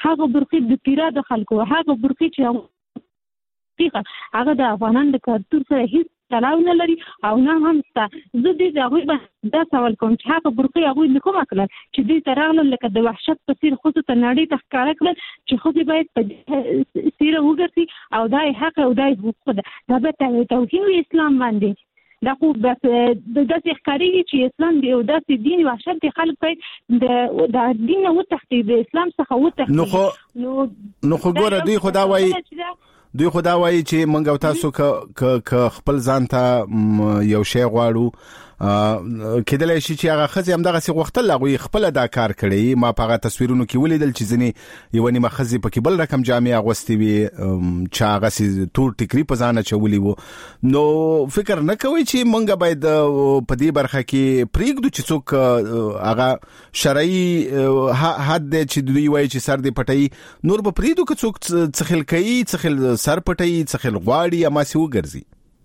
هغه برخې د پیرا د خلکو هغه برخې چې هغه د افغانانو د کلتور سره هیڅ تړاو نه لري او نه هم شته. زه دې د هغوی باندې دا سوال کوم چې هغه برخې هغوی له کومه کړل چې دوی ته راغلل لکه د وحشت په څېر ښځو ته نړۍ ته ښکاره کړل چې ښځې باید په څېره وګرځي او دا یې حق او دا یې حقوق ده. دا به توهین وي اسلام باندې. دا خو بس داسې ښکارېږي چې اسلام د یو داسې دین وحشت دی. خلک باید د دین نه وتښتي، د اسلام څخه وتښتي. نو خو ګوره دوی خو دا وایي چې موږ او تاسو که خپل ځان ته یو شی غواړو کېدلای شي چې هغه ښځې همدغسې غوښتل هغوی خپله دا کار کړی. ما په هغه تصویرونو کې ولیدل چې ځینې یوه نیمه ښځې پکې بل رقم جامې اغوستې وي چې هغسې تور ټیکري په ځان اچولي وو. نو فکر نه کوئ چې موږ باید په دې برخه کې پرېږدو چې څوک هغه شرعي حد دی چې دوی وایي چې سر دې پټوي نور به پرېږدو که څوک څخل کوي څخل سر پټوي څخل غواړي هماسې وګرځي؟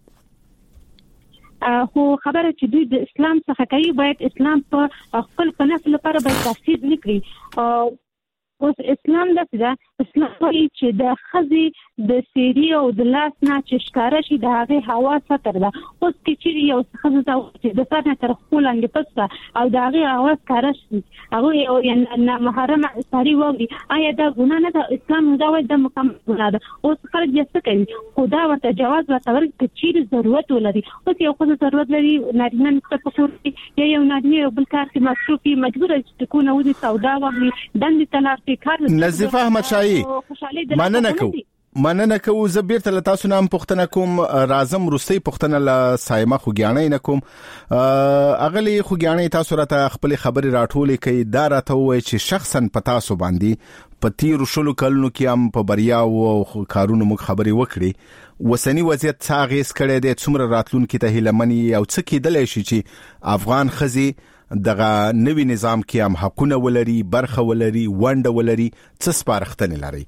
خو خبره چې دوی د اسلام څخه کوي باید اسلام په خپل نفس لپاره باید تفسیر نکړي. اوس اسلام داسې ده، اسلام وایي چې د ښځې د سیري او د لاس نه چې ښکاره شي د هغې هوا ستر ده. اوس که چېرې یو ښځه ته چې د سر نه تر خپو لاندې پټ ده او د هغې هوا ښکاره شي هغوی نامحرمه ساري واوري، آیا دا ګناه نه ده؟ اسلام دا وایي دا مکمل ګناه ده. اوس خلک بیا څه کوي؟ خو دا ورته جواز ورته ورکړي که چېرې ضرورت ولري. اوس یو ښځه ضرورت لري نارینه نشته په کور کې یا یو نارینه یو بل کار کې مصروف وي مجبوره چې ټکونه وځي سودا واخلي دندې ته لاړ شي. نظیفه احمد شاهي مننه کوو. زه بیرته له تاسو نه هم پوښتنه کوم. راځم وروستۍ پوښتنه له صایمه خوږیاڼۍ نه کوم. اغلې خوږیاڼۍ تاسو راته خپلې خبرې راټولې کوي. دا راته ووایي چې شخصا په تاسو باندې په تیرو 20 کلونو کې هم په بریاو او کارونو موږ خبرې وکړې. وسنی وضعیت څه اغېز کړی دی؟ څومره راتلونکي ته هیله مني او څه کېدلی شي چې افغان ښځې دغه نوی نظام کې هم حقونه ولري، برخه ولري، ونډه ولري؟ څه سپارښتنې لري؟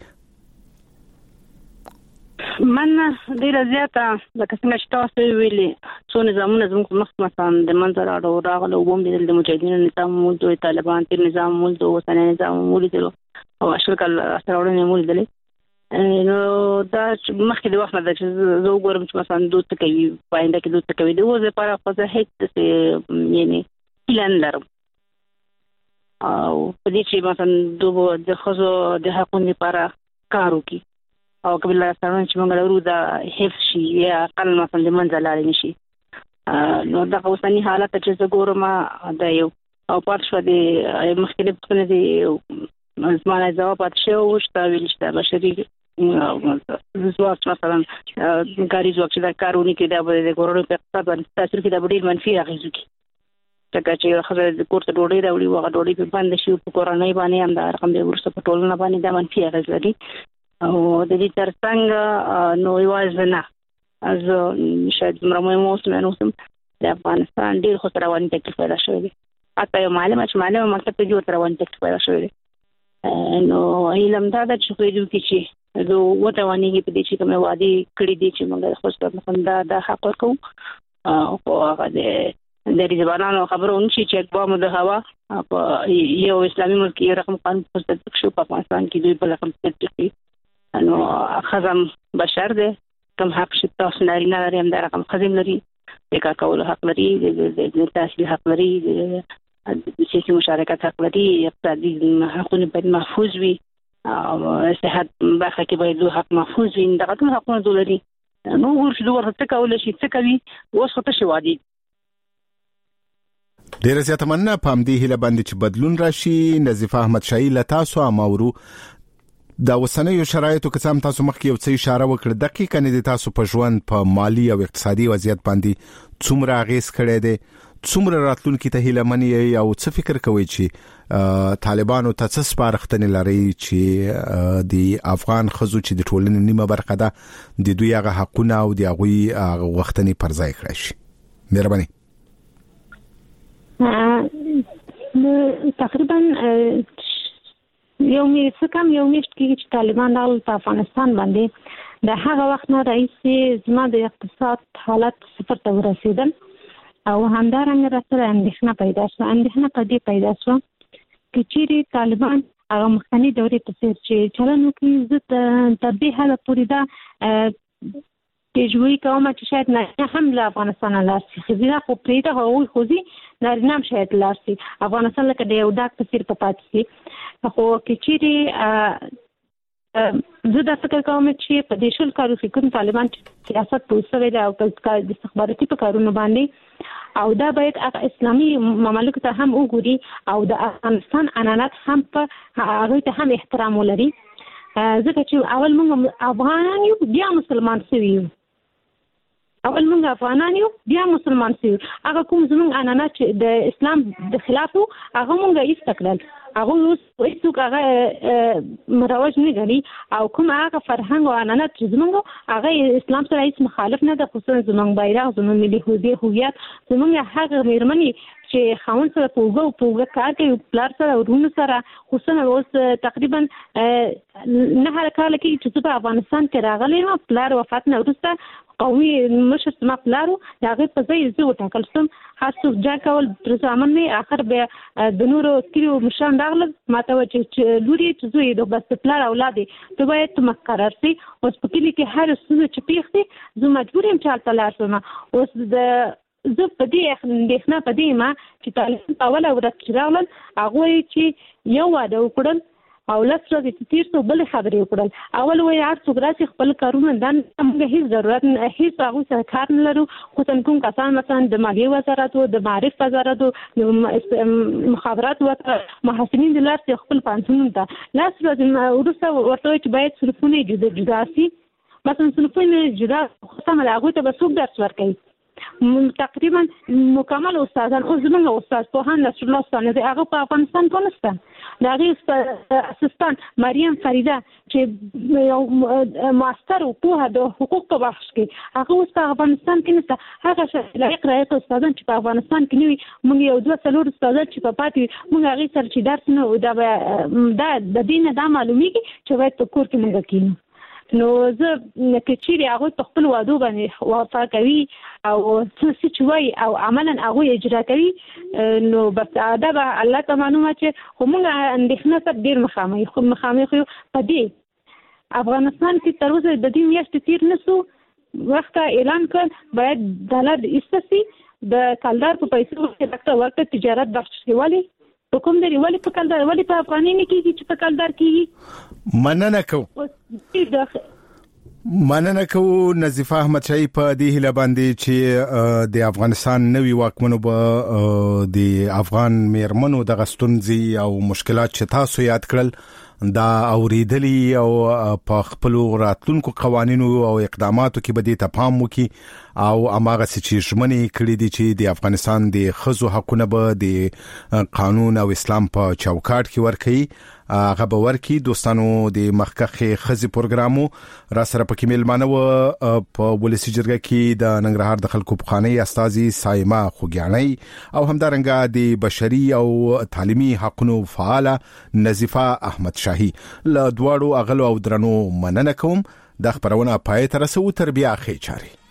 من ډیره زیاته لکه څنګه چې تاسو ویلي څو نظامونه زموږ مخ مثلا د منځ راغلو ووم د مجاهدینو نظام موجود، طالبان تیر نظام موجود، اوسنی نظام موجود او اشکال سره موجود. نو دا مخکې د وخت نه چې زه وګورم چې مثلا دوی څه کوي پاینده کې دوی څه کوي د اوس لپاره خو زه هیڅ یعنی پلان لرم او په دې چې مثلا دوی د ښځو د حقونو لپاره کار وکړي او قبل سره چې موږ لرو دا حفظ شي یا اقل مثلا د منځ لاړ نشي. نو دا اوسنی حالت چې زه ګورم دا یو او پات شو د مخکې په دې زمانه ځواب شو چې ویل چې بشري زوات مثلا کاری ځواک چې دا کارونه کې دا د کورونو په اقتصاد باندې تاثیر کې دا ډېر منفي اغېز کوي. چې خبره د کورته ډوډۍ راوړي وغه ډوډۍ په باندې شي په کورنۍ باندې هم دا رقم دی ورسره په ټولنه باندې دا منفي اغېز لري. او د دې ترڅنګ نو یوازې نه از شاید مرموي موسم د افغانستان ډېر خو رواني تکلیف پیدا شوی دی. حتی یو معلم چې معلم مکتب ته جوړ رواني تکلیف پیدا شوی دی. نو علم دا د چې دوی چې زه وټوانېږي په دې چې کومه وادي کړې دي چې موږ خو څه دا حق ورکو او هغه د ریزبانانو خبرونه چې اقوام د هوا په یو اسلامي ملک یو رقم قانون تصدیق شو په افغانستان کې دوی په رقم تصدیق نو خزم بشر دی کوم حق چې تاسو نارینه لري هم دا رقم خزم لري د کار کولو حق لري د تحصیل حق لري د سیاسي مشارکت حق لري اقتصادي حقونه باید محفوظ وي او صحت برخه کې باید حق محفوظ وي دغه ټول حقونه دولري نو ورته ورته کول شي څه کوي اوس خو ته شو وادي ډیره زیاته مننه په همدې هیله باندې چې بدلون راشي. نظیفه احمد شاهي له تاسو اماورو دا وسنیو شرایطو که څام تاسو مخکې یو څه اشاره وکړه دقیقاً د تاسو په ژوند په مالی او اقتصادي وضعیت باندې څومره اغیز کړی دی څومره راتلونکي ته هیله منئ او څه فکر کوئ چې طالبانو ته څه سپارښتنې لري چې د افغان ښځو چې د ټولنې نیمه برخه ده د دوی هغه حقونه او د هغوی غوښتنې پر ځای کړی شي؟ مهرباني. تقریبا یو میاشت کې چې طالبان راغلل په افغانستان باندې د هغه وخت نه راهیسې زما د اقتصاد حالت صفر ته ورسېدل او همدارنګه راسره اندېښنه پیدا شوه په دې پیدا شوه چې چیرې طالبان هغه مخکنی دورې په څیر چې چلن وکړي زه تر دې حده پورې دا پیژوي کوم چې شاید نه هم له افغانستان لارسي خزینه خو پریده هغوی خوځي نارینه هم شاید لارسي افغانستان لکه د یو ډاک په څیر په پاتې شي خو کې چیرې زه دا فکر کوم چې په دې شل کارو کې کوم طالبان سیاست پوسوي او د استخباراتي په کارونو باندې او دا باید اسلامي مملکت ته هم وګوري او د افغانستان عنعنات هم په هغه ته هم احترام ولري ځکه چې اول موږ افغانان یو بیا مسلمان شوي یو بیا مسلمان شوي هغه کوم زموږ عنعنات چې د اسلام د خلاف هغه موږ ایستکړل هغه اوس هیڅوک هغه مروج نه غني او کوم هغه فرهنګ او عنعنات چې زموږ هغه اسلام سره هیڅ مخالف نه ده خصوصا زموږ بیرغ زموږ ملي هویت زموږ هغه مېرمنې چې خاوند سره پوغه کار کوي پلار سره ورونو سره خصوصا اوس تقریبا نه هر کال کې چې په افغانستان کې راغلی نو پلار وفات نه وروسته قومي مشر سم پلارو هغه په ځای زه وټاکل سم خاصو ځکه کول تر ځامن نه اخر به د نورو کلیو مشان راغله ماته چې لوري چې زوی د بس پلار اولاد ته باید مقرر سي اوس په کلی کې هر څه چې پیښتي زه مجبور یم چې تلار سم اوس د زه په دې اندېښنه په دې ما چې طالبان اوله ورځ راغلل هغه چې یو واده وکړل او لاسره د تیر څو بل خبرې وکړل اول وای هر څوک راځي خپل کارونه دان موږ هیڅ ضرورت نه هیڅ هغه سره کار نه لرو خو کوم کسان مثلا د مالیې وزارت او د معرف وزارت او مخابرات او محاسبین د لار خپل پانتون ته لاسره ورسره ورته چې باید صرفونه جدا سي مثلا صرفونه جدا خصم هغه ته به څوک درس ورکړي تقریبا مکمل استادان او زموږ استاد په هان نصر الله ستانه دی هغه په افغانستان کې نشته دا غي اسسټانټ مریم فریده چې یو ماستر او په د حقوق په بحث کې هغه اوس په افغانستان کې نشته هغه لایق راځي استادان چې په افغانستان کې نوي موږ یو دوه څلور استادان چې په پاتې موږ هغه سره چې درس نه دا د دین دا معلومیږي چې باید په کور کې موږ کینو نو زه کچېری هغه خپل وادو باندې وفا کوي او څه چې وای او عملاً هغه اجرا کوي نو بس دا به الله ته معلومه چې همغه اندېښنه سره ډیر مخامخ په دې افغانستان کې تر اوسه د دې میاشتې تیر نسو وخت اعلان کړ باید ډالر ایستسي د کلدار په پیسو کې دغه وخت تجارت بخش کیوالی په کوم دی ولی په کلدار ولی په افغاني نه کیږي چې په کلدار کیږي مننه کو نظیفه احمد شاهي په دې هله باندې چې د افغانستان نوي واکمنو به د افغان میرمنو د غستونځي او مشکلات چې تاسو یاد کړل دا اوریدلی او په خپل راتلونکو قوانینو او اقداماتو کې به د تفاهم وکي او اماغه چې شمنې کړې دي چې د افغانستان د خزو حقونه به د قانون او اسلام په چوکاټ کې ورکړي هغه به ورکړي دوستانو د مخکخه خزي پروګرامو را سره پکې ملمانه و په ولسی جرګه کې د ننګرهار د خلکو پخوانی استاذي سایما خوګیاني او همدارنګه د بشري او تعلیمي حقوقو فعال نظیفه احمد شاهي له دواړو اغلو او درنو مننه کوم د خبرونه پای تر رسو تر بیا خې چاري